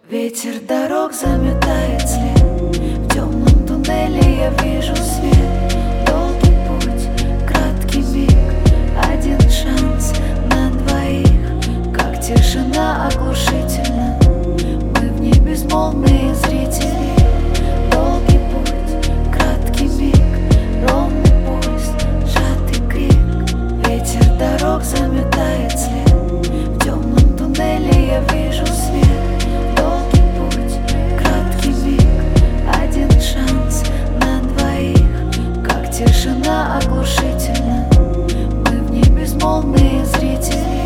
Ветер дорог заметает след. В темном туннеле я вижу свет. Долгий путь, краткий миг, один шанс на двоих. Как тишина оглушительна, мы в ней безмолвные зрители. Долгий путь, краткий миг, ровный пульс, сжатый крик. Ветер дорог заметает след. В темном туннеле я вижу свет. Тишина оглушительна, мы в ней безмолвные зрители.